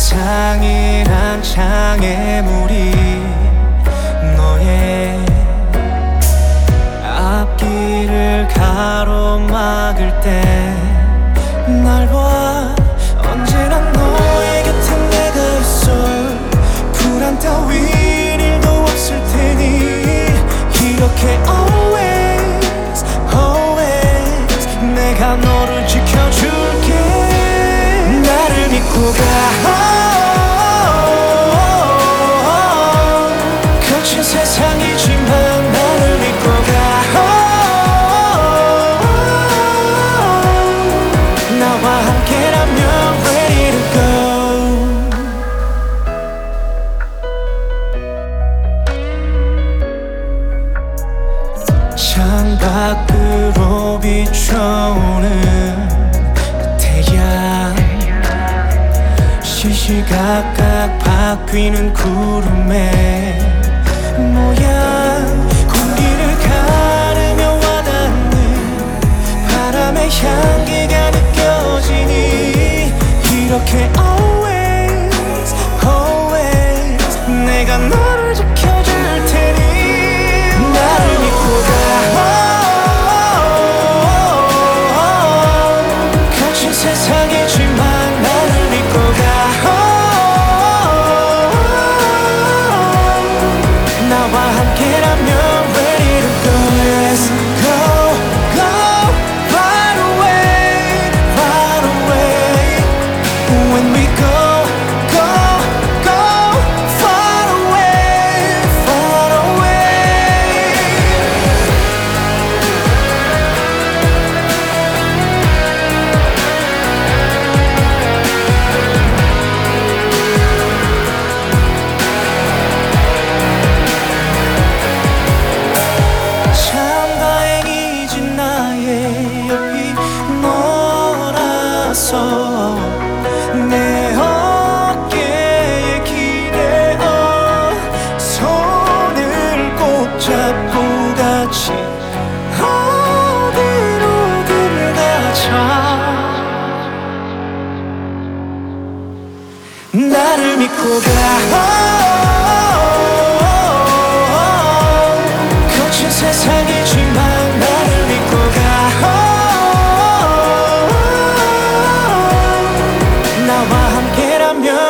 세상이란 장애물이 너의 앞길을 가로막을 때 날 봐. 언제나 너의 곁에 내가 있어. 불안 따윈 일도 없을 테니 이렇게 always always 내가 너를 지켜줄게. 나를 믿고 가. 거친 세상이지만 나를 믿고 가. 나와 함께라면 ready to go. 창밖으로 비춰오는 태양, 시시각각 바뀌는 구름의 모양, 공기를 가르며 와닿는 바람의 향기가 느껴지니 이렇게 always always 내가 너를 지켜줄 테니 나를 믿고 가. 거친 세상이지만 나를 믿고 가. 나와 함께라면 ready to go. Let's go, go, right away, right away. When we go, go, go, far away, far away. 참 다행이지 나의 옆이 너라서. 내 어깨에 기대어 손을 꼭 잡고 같이 어디로든 가자. 나를 믿고 가. 거친 세상이지만 나를 믿고 가. 나와 함께라면